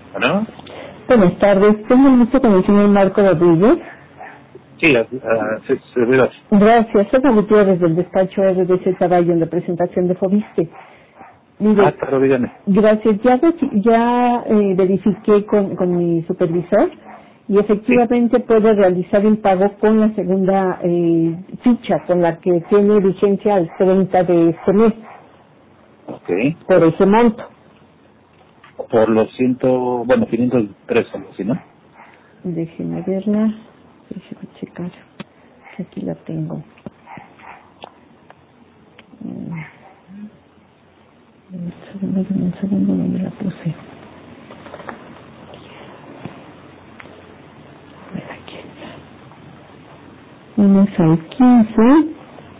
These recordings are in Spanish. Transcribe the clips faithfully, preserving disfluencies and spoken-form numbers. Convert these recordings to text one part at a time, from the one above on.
¿Bueno? Buenas tardes, tengo el gusto con el señor Marco Rodríguez. Sí, uh, sí, sí, gracias. Gracias, soy la Gutiérrez del despacho R D C Caballo en representación de Fobiste. Mire, Ah, claro, dígame. gracias, ya, ve- ya eh, verifiqué con, con mi supervisor y efectivamente Sí. puede realizar el pago con la segunda eh, ficha, con la que tiene vigencia al treinta de este mes, Ok. por ese monto. Por los ciento, bueno, quinientos tres, algo así, ¿no? Déjeme verla, déjeme checar, que aquí la tengo. Mm, Un segundo, un segundo, ¿dónde la puse? A ver, aquí está. Una es al quince,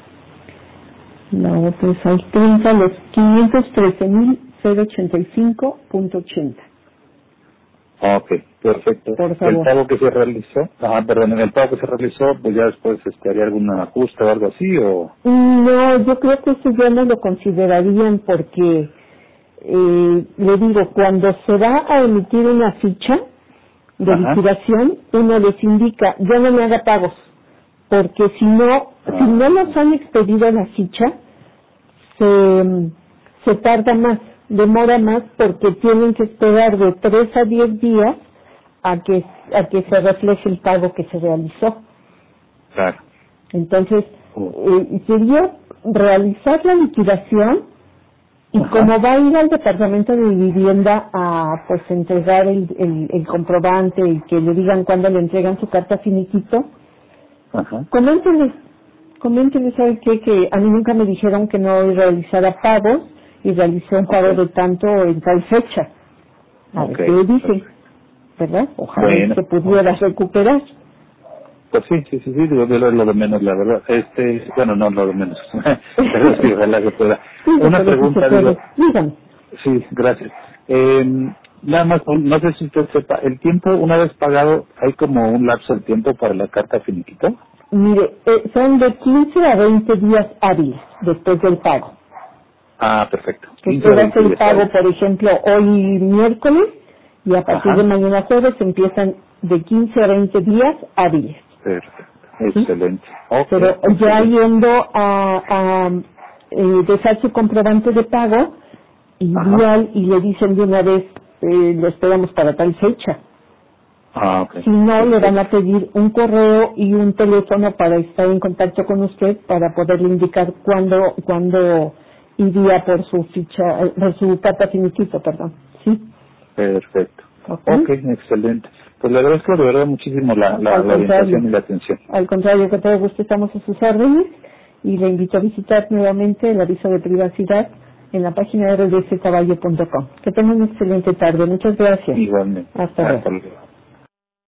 la otra es al treinta, los quinientos trece mil ochenta y cinco punto ochenta. Ah, ok, perfecto. Por El favor. pago que se realizó, ah, perdón, el pago que se realizó, pues ya después este, haría algún ajuste o algo así, o... No, yo creo que eso ya no lo considerarían porque, eh, le digo, cuando se va a emitir una ficha de Ajá. liquidación, uno les indica, ya no me haga pagos, porque si no, Ah. si no nos han expedido la ficha, se, se tarda más, demora más, porque tienen que esperar de tres a diez días a que, a que se refleje el pago que se realizó. Claro. Entonces, Oh. eh, sería realizar la liquidación y Ajá. como va a ir al departamento de vivienda a pues entregar el, el, el comprobante y que le digan cuándo le entregan su carta finiquito, Ajá. coméntenles, coméntenles, ¿sabe qué? Que a mí nunca me dijeron que no realizara pagos y realicé un pago Ok. de tanto en tal fecha. A ver Ok. qué le dicen, Perfecto. ¿verdad? Ojalá Bueno. se pudiera recuperar. Pues sí, sí, sí, sí, digo, yo lo, lo de menos, la verdad. Este, bueno, no lo de menos, pero sí, ojalá que pueda. Sí, Una pero sí se pregunta, puede. digo, Dígame. sí, gracias. Eh, nada más, no no sé si usted sepa, el tiempo, una vez pagado, ¿hay como un lapso de tiempo para la carta finiquito? Mire, eh, son de quince a veinte días hábiles después del pago. Ah, perfecto. Que quince a usted hace veinte el días pago, hábiles. por ejemplo, hoy miércoles y a partir de Ajá, mañana jueves empiezan de quince a veinte días hábiles. perfecto. ¿Sí? Excelente. Ok, Pero ya excelente. yendo a, a eh, dejar su comprobante de pago, Ajá. igual y le dicen de una vez, eh, lo esperamos para tal fecha. Ah, ok. Si no, le van Perfecto. a pedir un correo y un teléfono para estar en contacto con usted para poderle indicar cuándo, cuándo iría por su ficha, eh, por su carta finiquito, perdón. ¿Sí? Perfecto. ¿Ok? Ok, excelente. Pues le agradezco de verdad muchísimo la, la, Al la orientación contrario, y la atención. al contrario, que todo gusto estamos a sus órdenes y le invito a visitar nuevamente el aviso de privacidad en la página r d c caballo punto com. Que tenga una excelente tarde. Muchas gracias. Igualmente. Hasta luego. Hasta luego.